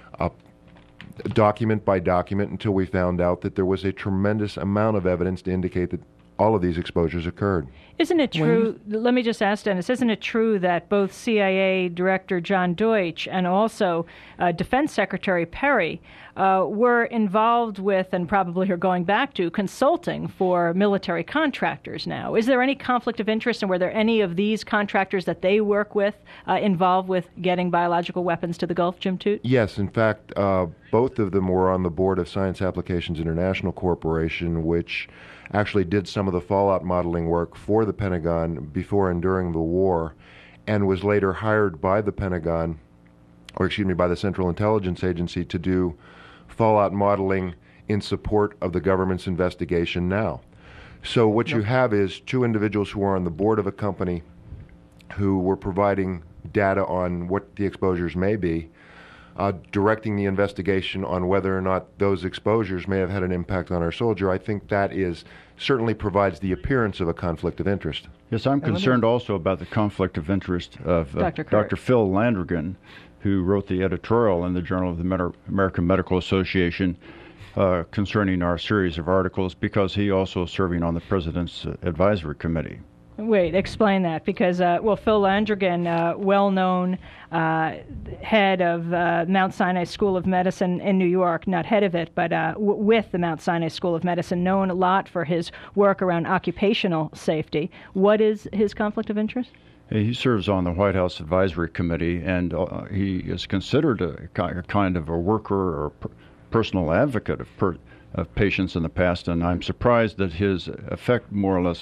document by document until we found out that there was a tremendous amount of evidence to indicate that all of these exposures occurred. Isn't it true, let me just ask Dennis, isn't it true that both CIA Director John Deutch and also Defense Secretary Perry were involved with, and probably are going back to, consulting for military contractors now? Is there any conflict of interest, and were there any of these contractors that they work with involved with getting biological weapons to the Gulf, Jim Tude? Yes, in fact, both of them were on the board of Science Applications International Corporation, which actually did some of the fallout modeling work for the Pentagon before and during the war, and was later hired by the Pentagon, by the Central Intelligence Agency, to do fallout modeling in support of the government's investigation now. So what you have is two individuals who are on the board of a company who were providing data on what the exposures may be, directing the investigation on whether or not those exposures may have had an impact on our soldier. I think that certainly provides the appearance of a conflict of interest. Yes, I'm concerned also about the conflict of interest of Dr. Phil Landrigan, who wrote the editorial in the Journal of the American Medical Association concerning our series of articles, because he also is serving on the President's Advisory Committee. Wait, explain that, because, Phil Landrigan, well-known head of Mount Sinai School of Medicine in New York, not head of it, but with the Mount Sinai School of Medicine, known a lot for his work around occupational safety. What is his conflict of interest? He serves on the White House Advisory Committee, and he is considered a kind of a worker or personal advocate of patients in the past, and I'm surprised that his effect more or less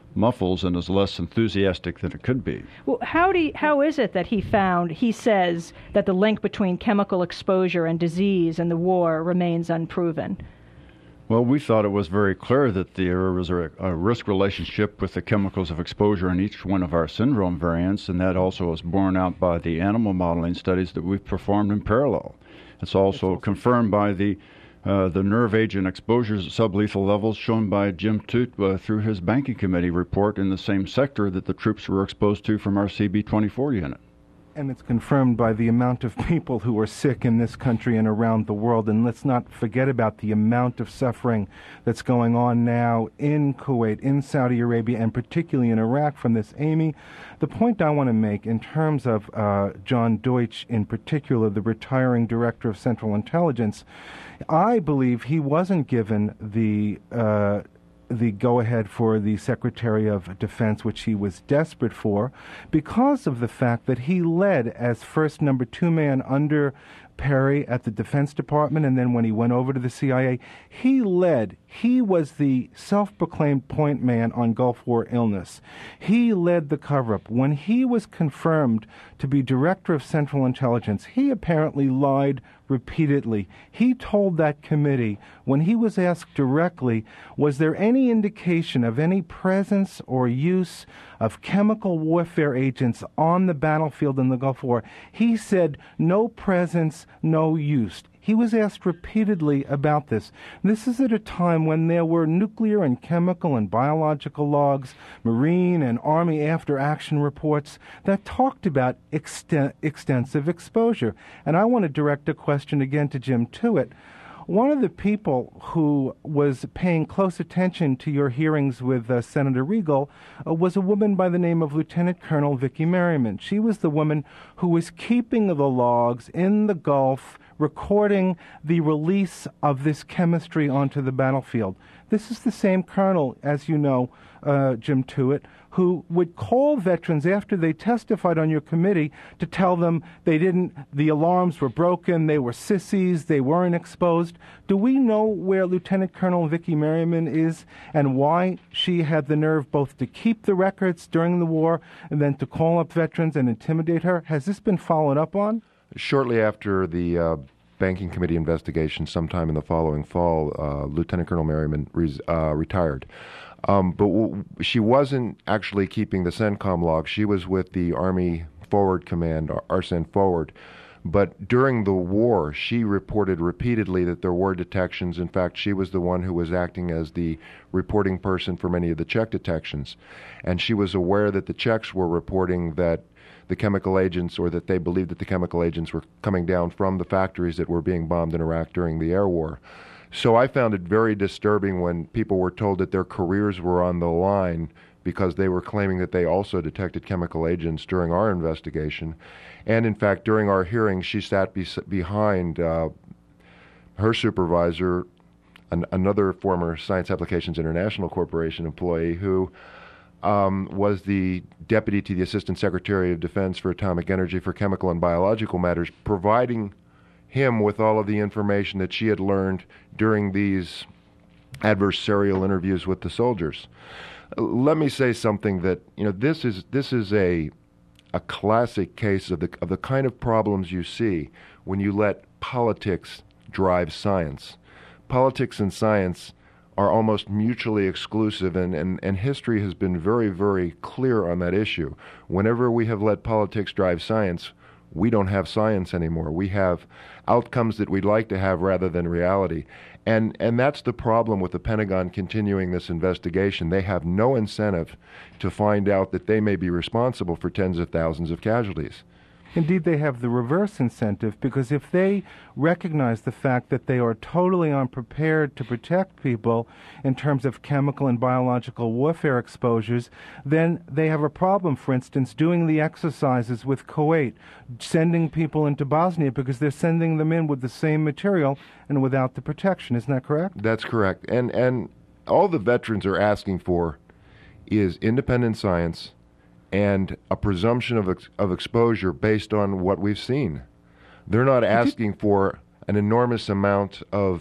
muffles and is less enthusiastic than it could be. Well, how is it that he says that the link between chemical exposure and disease and the war remains unproven? Well, we thought it was very clear that there was a risk relationship with the chemicals of exposure in each one of our syndrome variants, and that also was borne out by the animal modeling studies that we've performed in parallel. It's also confirmed by the nerve agent exposures at sublethal levels shown by Jim Toot through his banking committee report in the same sector that the troops were exposed to from our CB-24 unit. And it's confirmed by the amount of people who are sick in this country and around the world. And let's not forget about the amount of suffering that's going on now in Kuwait, in Saudi Arabia, and particularly in Iraq from this, Amy. The point I want to make in terms of John Deutsch, in particular, the retiring director of Central Intelligence, I believe he wasn't given the go-ahead for the Secretary of Defense, which he was desperate for, because of the fact that he led as first number 2 man under Perry at the Defense Department, and then when he went over to the CIA, he was the self-proclaimed point man on Gulf War illness. He led the cover-up. When he was confirmed to be Director of Central Intelligence, he apparently lied repeatedly. He told that committee, when he was asked directly, was there any indication of any presence or use of chemical warfare agents on the battlefield in the Gulf War, he said, no presence, no use. He was asked repeatedly about this. This is at a time when there were nuclear and chemical and biological logs, Marine and Army after-action reports that talked about extensive exposure. And I want to direct a question again to Jim Tuitt. One of the people who was paying close attention to your hearings with Senator Regal was a woman by the name of Lieutenant Colonel Vicki Merriman. She was the woman who was keeping the logs in the Gulf, recording the release of this chemistry onto the battlefield. This is the same colonel, as you know, Jim Tuitt, who would call veterans after they testified on your committee to tell them the alarms were broken, they were sissies, they weren't exposed. Do we know where Lieutenant Colonel Vicki Merriman is and why she had the nerve both to keep the records during the war and then to call up veterans and intimidate her? Has this been followed up on? Shortly after the Banking Committee investigation, sometime in the following fall, Lieutenant Colonel Merriman retired. But she wasn't actually keeping the CENTCOM log. She was with the Army Forward Command, ARCENT Forward. But during the war, she reported repeatedly that there were detections. In fact, she was the one who was acting as the reporting person for many of the check detections. And she was aware that the Czechs were reporting that the chemical agents, or that they believed that the chemical agents were coming down from the factories that were being bombed in Iraq during the air war. So I found it very disturbing when people were told that their careers were on the line because they were claiming that they also detected chemical agents during our investigation. And in fact, during our hearing, she sat behind her supervisor, another former Science Applications International Corporation employee who was the deputy to the Assistant Secretary of Defense for Atomic Energy for Chemical and Biological Matters, providing him with all of the information that she had learned during these adversarial interviews with the soldiers. Let me say something that, this is a classic case of the kind of problems you see when you let politics drive science. Politics and science are almost mutually exclusive, and history has been very, very clear on that issue. Whenever we have let politics drive science, we don't have science anymore. We have outcomes that we'd like to have rather than reality. And that's the problem with the Pentagon continuing this investigation. They have no incentive to find out that they may be responsible for tens of thousands of casualties. Indeed, they have the reverse incentive, because if they recognize the fact that they are totally unprepared to protect people in terms of chemical and biological warfare exposures, then they have a problem, for instance, doing the exercises with Kuwait, sending people into Bosnia because they're sending them in with the same material and without the protection. Isn't that correct? That's correct. And all the veterans are asking for is independent science and a presumption of exposure based on what we've seen. They're not asking for an enormous amount of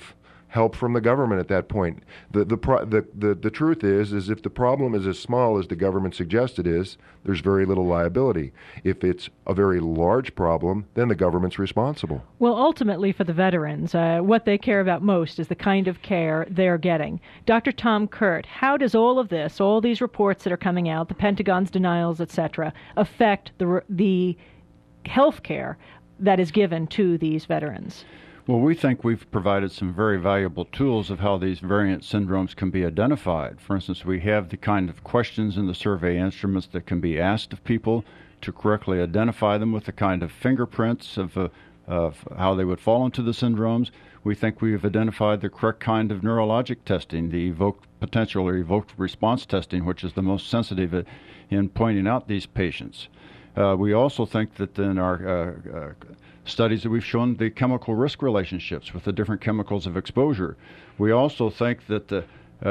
help from the government at that point. The truth is if the problem is as small as the government suggests it is, there's very little liability. If it's a very large problem, then the government's responsible. Well, ultimately for the veterans, what they care about most is the kind of care they're getting. Dr. Tom Curt, how does all of this, all these reports that are coming out, the Pentagon's denials, etc., affect the health care that is given to these veterans? Well, we think we've provided some very valuable tools of how these variant syndromes can be identified. For instance, we have the kind of questions in the survey instruments that can be asked of people to correctly identify them with the kind of fingerprints of how they would fall into the syndromes. We think we've identified the correct kind of neurologic testing, the evoked potential or evoked response testing, which is the most sensitive in pointing out these patients. We also think that in our studies that we've shown the chemical risk relationships with the different chemicals of exposure. We also think that the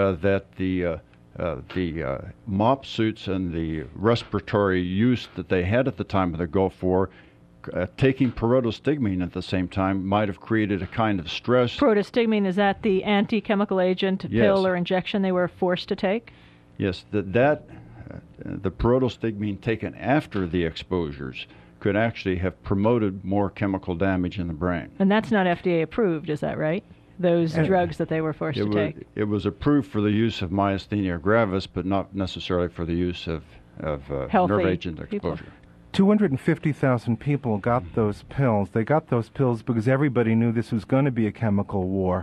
MOPP suits and the respiratory use that they had at the time of the Gulf War, taking pyrrotostigmine at the same time might have created a kind of stress. Pyrrotostigmine, is that the anti-chemical agent pill or injection they were forced to take? Yes, the pyrrotostigmine taken after the exposures could actually have promoted more chemical damage in the brain. And that's not FDA approved, is that right? Those drugs that they were forced to take? It was approved for the use of myasthenia gravis, but not necessarily for the use of nerve agent exposure. 250,000 people got those pills. They got those pills because everybody knew this was going to be a chemical war,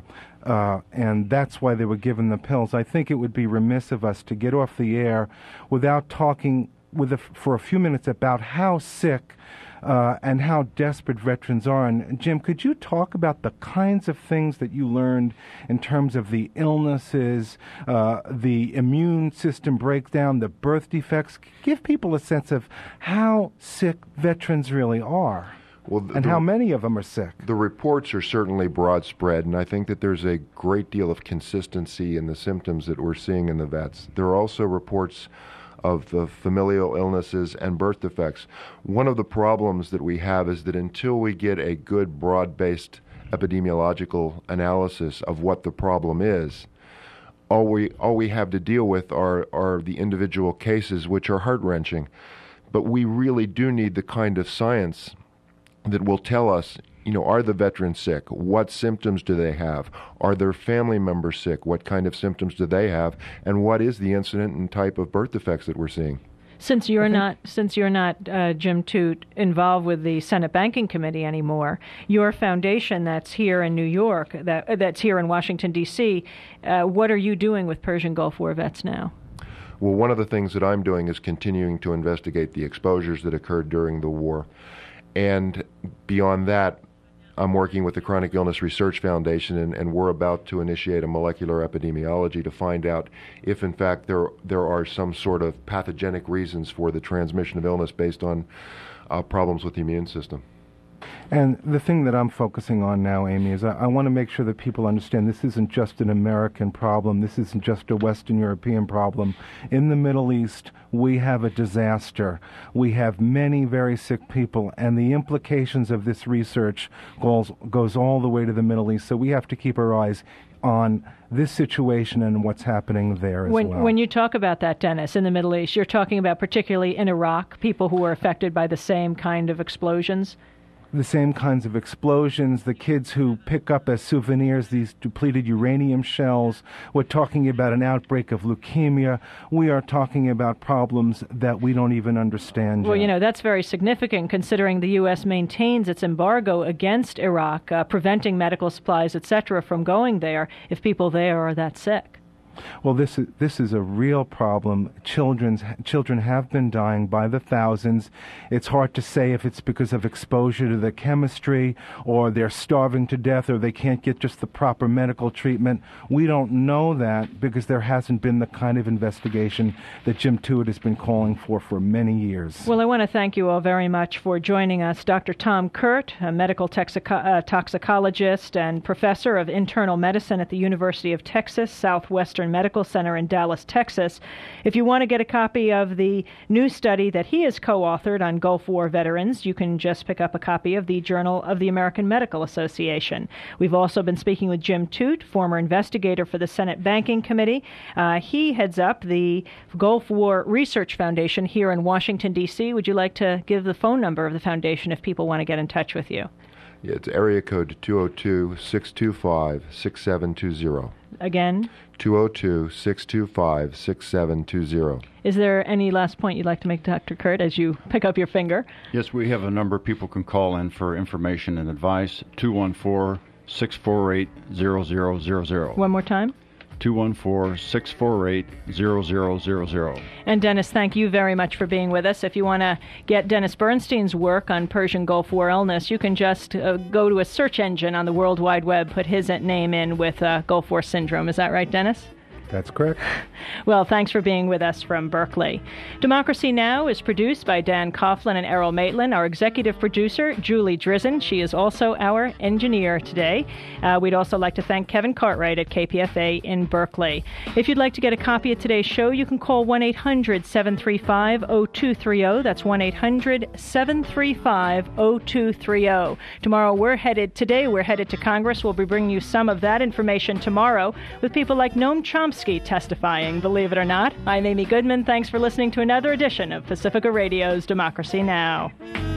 and that's why they were given the pills. I think it would be remiss of us to get off the air without talking for a few minutes about how sick and how desperate veterans are. And Jim, could you talk about the kinds of things that you learned in terms of the illnesses, the immune system breakdown, the birth defects? Give people a sense of how sick veterans really are. And how many of them are sick? The reports are certainly broad spread, and I think that there's a great deal of consistency in the symptoms that we're seeing in the vets. There are also reports of the familial illnesses and birth defects. One of the problems that we have is that until we get a good broad-based epidemiological analysis of what the problem is, all we have to deal with are the individual cases, which are heart-wrenching. But we really do need the kind of science that will tell us, are the veterans sick? What symptoms do they have? Are their family members sick? What kind of symptoms do they have? And what is the incident and type of birth defects that we're seeing? Since you're not, Jim Toot, involved with the Senate Banking Committee anymore, your foundation that's here in New York, that's here in Washington, D.C., what are you doing with Persian Gulf War vets now? Well, one of the things that I'm doing is continuing to investigate the exposures that occurred during the war. And beyond that, I'm working with the Chronic Illness Research Foundation, and we're about to initiate a molecular epidemiology to find out if, in fact, there are some sort of pathogenic reasons for the transmission of illness based on problems with the immune system. And the thing that I'm focusing on now, Amy, is I want to make sure that people understand this isn't just an American problem. This isn't just a Western European problem. In the Middle East, we have a disaster. We have many very sick people, and the implications of this research goes all the way to the Middle East. So we have to keep our eyes on this situation and what's happening there as well. When you talk about that, Dennis, in the Middle East, you're talking about particularly in Iraq, people who are affected by the same kind of explosions? The same kinds of explosions, the kids who pick up as souvenirs these depleted uranium shells. We're talking about an outbreak of leukemia. We are talking about problems that we don't even understand yet. Well, that's very significant considering the U.S. maintains its embargo against Iraq, preventing medical supplies, etc., from going there if people there are that sick. Well, this is a real problem. Children have been dying by the thousands. It's hard to say if it's because of exposure to the chemistry, or they're starving to death, or they can't get just the proper medical treatment. We don't know that because there hasn't been the kind of investigation that Jim Toot has been calling for many years. Well, I want to thank you all very much for joining us. Dr. Tom Curt, a medical toxicologist and professor of internal medicine at the University of Texas Southwestern Northwestern Medical Center in Dallas, Texas. If you want to get a copy of the new study that he has co-authored on Gulf War veterans, you can just pick up a copy of the Journal of the American Medical Association. We've also been speaking with Jim Toot, former investigator for the Senate Banking Committee. He heads up the Gulf War Research Foundation here in Washington, D.C. Would you like to give the phone number of the foundation if people want to get in touch with you? Yeah, it's area code 202-625-6720. Again? 202-625-6720. Is there any last point you'd like to make, Dr. Kurt, as you pick up your finger? Yes, we have a number people can call in for information and advice, 214-648-0000. One more time? 214-648-0000. And Dennis, thank you very much for being with us. If you want to get Dennis Bernstein's work on Persian Gulf War illness, you can just go to a search engine on the World Wide Web, put his name in with Gulf War syndrome. Is that right, Dennis? That's correct. Well, thanks for being with us from Berkeley. Democracy Now! Is produced by Dan Coughlin and Errol Maitland. Our executive producer, Julie Drizzen. She is also our engineer today. We'd also like to thank Kevin Cartwright at KPFA in Berkeley. If you'd like to get a copy of today's show, you can call 1-800-735-0230. That's 1-800-735-0230. Today we're headed to Congress. We'll be bringing you some of that information tomorrow with people like Noam Chomsky testifying, believe it or not. I'm Amy Goodman. Thanks for listening to another edition of Pacifica Radio's Democracy Now!